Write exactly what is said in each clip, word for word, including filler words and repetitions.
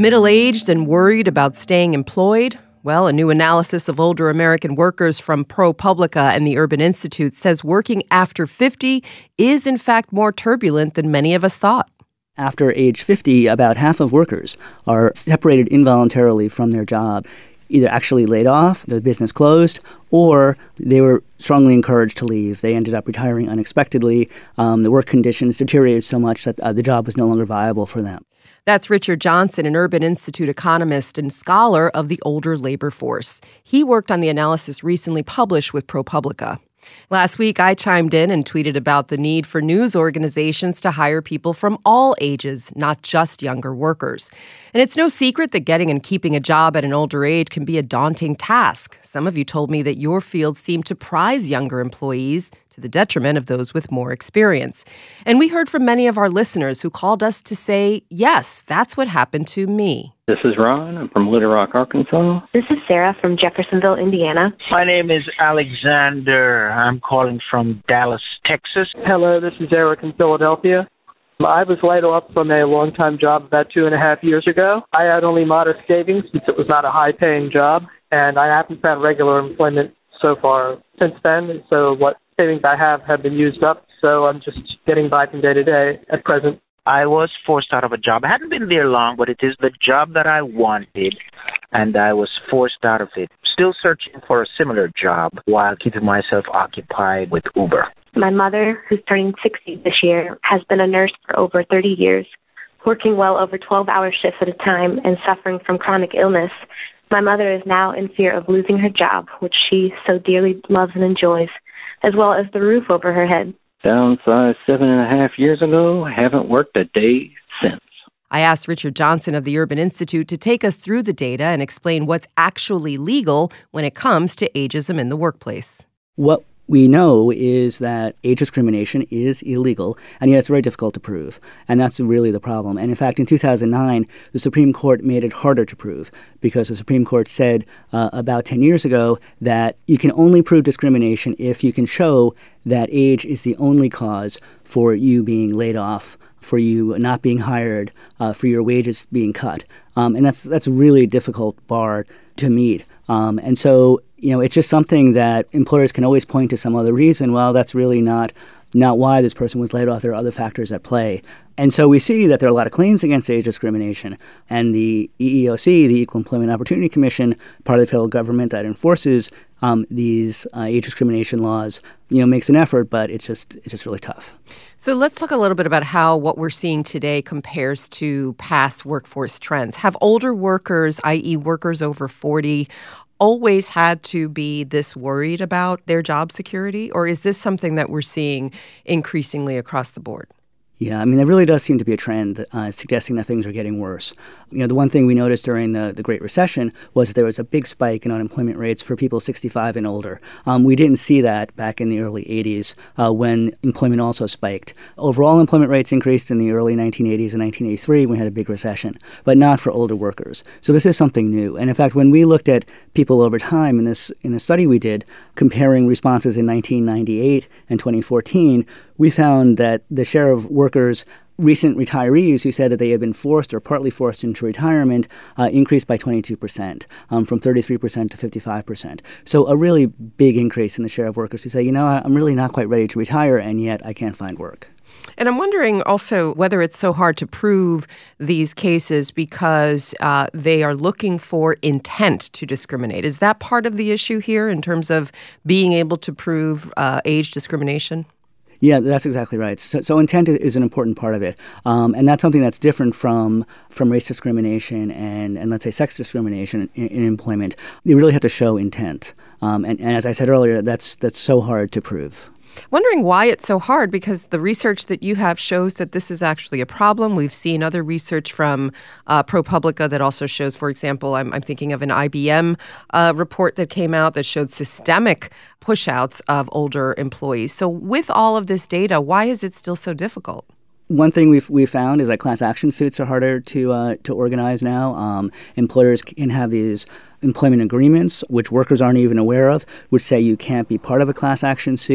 Middle-aged and worried about staying employed? Well, a new analysis of older American workers from ProPublica and the Urban Institute says working after fifty is, in fact, more turbulent than many of us thought. After age fifty, about half of workers are separated involuntarily from their job, either actually laid off, the business closed, or they were strongly encouraged to leave. They ended up retiring unexpectedly. Um, the work conditions deteriorated so much that uh, the job was no longer viable for them. That's Richard Johnson, an Urban Institute economist and scholar of the older labor force. He worked on the analysis recently published with ProPublica. Last week, I chimed in and tweeted about the need for news organizations to hire people from all ages, not just younger workers. And it's no secret that getting and keeping a job at an older age can be a daunting task. Some of you told me that your field seemed to prize younger employees to the detriment of those with more experience. And we heard from many of our listeners who called us to say, yes, that's what happened to me. This is Ron. I'm from Little Rock, Arkansas. This is Sarah from Jeffersonville, Indiana. My name is Alexander. I'm calling from Dallas, Texas. Hello, this is Eric in Philadelphia. I was laid off from a long-time job about two and a half years ago. I had only modest savings since it was not a high-paying job, and I haven't found regular employment so far since then. And so what savings I have have been used up, so I'm just getting by from day to day at present. I was forced out of a job. I hadn't been there long, but it is the job that I wanted, and I was forced out of it. Still searching for a similar job while keeping myself occupied with Uber. My mother, who's turning sixty this year, has been a nurse for over thirty years, working well over twelve-hour shifts at a time and suffering from chronic illness. My mother is now in fear of losing her job, which she so dearly loves and enjoys, as well as the roof over her head. Downsized seven and a half years ago. Haven't worked a day since. I asked Richard Johnson of the Urban Institute to take us through the data and explain what's actually legal when it comes to ageism in the workplace. What we know is that age discrimination is illegal, and yet it's very difficult to prove. And that's really the problem. And in fact, in two thousand nine, the Supreme Court made it harder to prove because the Supreme Court said uh, about ten years ago that you can only prove discrimination if you can show that age is the only cause for you being laid off, for you not being hired, uh, for your wages being cut. Um, and that's that's a really difficult bar to meet. Um, and so, you know, it's just something that employers can always point to some other reason. Well, that's really not not why this person was laid off. There are other factors at play. And so we see that there are a lot of claims against age discrimination. And the E E O C, the Equal Employment Opportunity Commission, part of the federal government that enforces um, these uh, age discrimination laws, you know, makes an effort, but it's just it's just really tough. So let's talk a little bit about how what we're seeing today compares to past workforce trends. Have older workers, that is workers over forty, always had to be this worried about their job security? Or is this something that we're seeing increasingly across the board? Yeah, I mean, there really does seem to be a trend uh, suggesting that things are getting worse. You know, the one thing we noticed during the, the Great Recession was that there was a big spike in unemployment rates for people sixty-five and older. Um, we didn't see that back in the early eighties uh, when employment also spiked. Overall employment rates increased in the early nineteen eighties and nineteen eighty-three when we had a big recession, but not for older workers. So this is something new. And in fact, when we looked at people over time in this in the study we did, comparing responses in nineteen ninety-eight and twenty fourteen, we found that the share of workers, recent retirees who said that they had been forced or partly forced into retirement, uh, increased by twenty-two percent, um, from thirty-three percent to fifty-five percent. So a really big increase in the share of workers who say, you know, I'm really not quite ready to retire, and yet I can't find work. And I'm wondering also whether it's so hard to prove these cases because uh, they are looking for intent to discriminate. Is that part of the issue here in terms of being able to prove uh, age discrimination? Yeah, that's exactly right. So, so intent is an important part of it. Um, and that's something that's different from from race discrimination and, and let's say, sex discrimination in, in employment. You really have to show intent. Um, and, and as I said earlier, that's that's so hard to prove. Wondering why it's so hard, because the research that you have shows that this is actually a problem. We've seen other research from uh, ProPublica that also shows, for example, I'm, I'm thinking of an I B M uh, report that came out that showed systemic push-outs of older employees. So with all of this data, why is it still so difficult? One thing we've we found is that class action suits are harder to uh, to organize now. Um, employers can have these employment agreements, which workers aren't even aware of, which say you can't be part of a class action suit.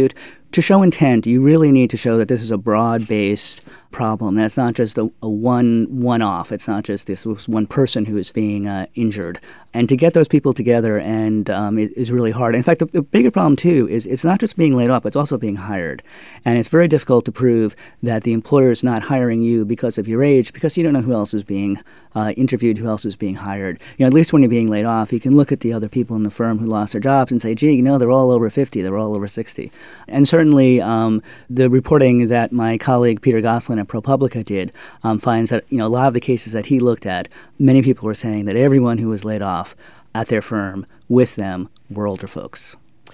to show intent, you really need to show that this is a broad-based problem. That's not just a, a one one-off. It's not just this one person who is being uh, injured. And to get those people together and um, it, is really hard. In fact, the, the bigger problem, too, is it's not just being laid off, it's also being hired. And it's very difficult to prove that the employer is not hiring you because of your age, because you don't know who else is being uh, interviewed, who else is being hired. You know, at least when you're being laid off, you can look at the other people in the firm who lost their jobs and say, gee, you know, they're all over fifty, they're all over sixty. And certainly um, the reporting that my colleague Peter Gosselin at ProPublica did um, finds that, you know, a lot of the cases that he looked at, many people were saying that everyone who was laid off at their firm with them were older folks.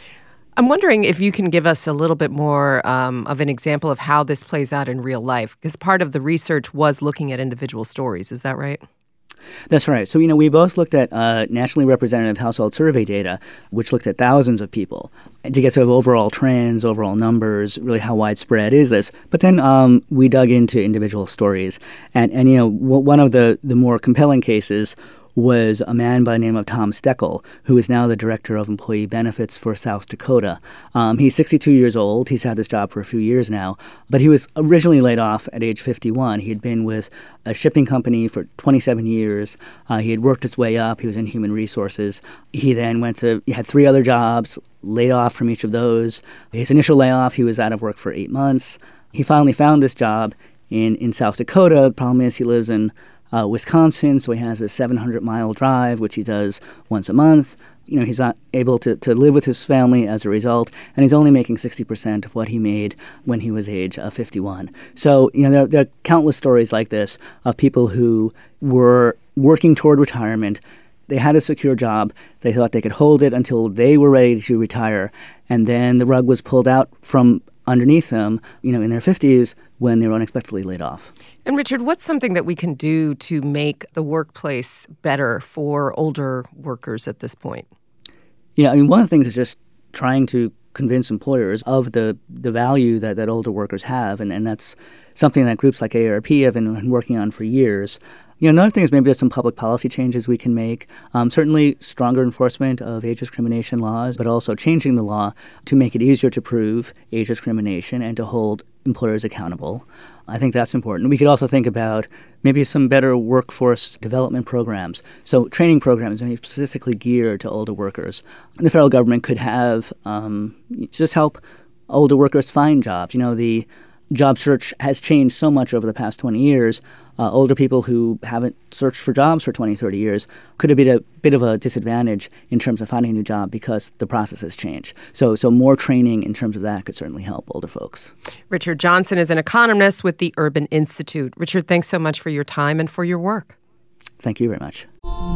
I'm wondering if you can give us a little bit more um, of an example of how this plays out in real life, because part of the research was looking at individual stories. Is that right? That's right. So, you know, we both looked at uh, nationally representative household survey data, which looked at thousands of people to get sort of overall trends, overall numbers, really how widespread is this. But then um, we dug into individual stories. And, and you know, w- one of the, the more compelling cases was a man by the name of Tom Steckel, who is now the director of employee benefits for South Dakota. Um, he's sixty-two years old. He's had this job for a few years now, but he was originally laid off at age fifty-one. He had been with a shipping company for twenty-seven years. Uh, he had worked his way up. He was in human resources. He then went to, he had three other jobs, laid off from each of those. His initial layoff, he was out of work for eight months. He finally found this job in, in South Dakota. The problem is he lives in Uh, Wisconsin, so he has a seven hundred mile drive, which he does once a month. You know, he's not able to, to live with his family as a result, and he's only making sixty percent of what he made when he was age uh, fifty-one. So, you know, there, there are countless stories like this of people who were working toward retirement. They had a secure job. They thought they could hold it until they were ready to retire, and then the rug was pulled out from underneath them, you know, in their fifties when they were unexpectedly laid off. And Richard, what's something that we can do to make the workplace better for older workers at this point? Yeah, I mean, one of the things is just trying to convince employers of the, the value that, that older workers have, and, and that's something that groups like A A R P have been working on for years. You know, another thing is maybe there's some public policy changes we can make. Um, certainly stronger enforcement of age discrimination laws, but also changing the law to make it easier to prove age discrimination and to hold employers accountable. I think that's important. We could also think about maybe some better workforce development programs. So training programs maybe specifically geared to older workers. And the federal government could have um, just help older workers find jobs. You know, the job search has changed so much over the past twenty years. Uh, older people who haven't searched for jobs for twenty, thirty years could have been a bit of a disadvantage in terms of finding a new job because the process has changed. So so more training in terms of that could certainly help older folks. Richard Johnson is an economist with the Urban Institute. Richard, thanks so much for your time and for your work. Thank you very much.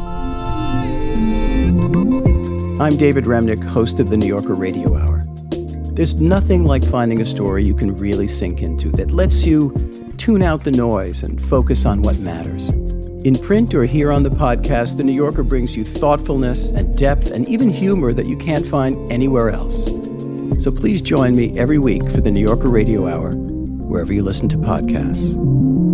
I'm David Remnick, host of the New Yorker Radio Hour. There's nothing like finding a story you can really sink into that lets you tune out the noise and focus on what matters. In print or here on the podcast, The New Yorker brings you thoughtfulness and depth and even humor that you can't find anywhere else. So please join me every week for The New Yorker Radio Hour, wherever you listen to podcasts.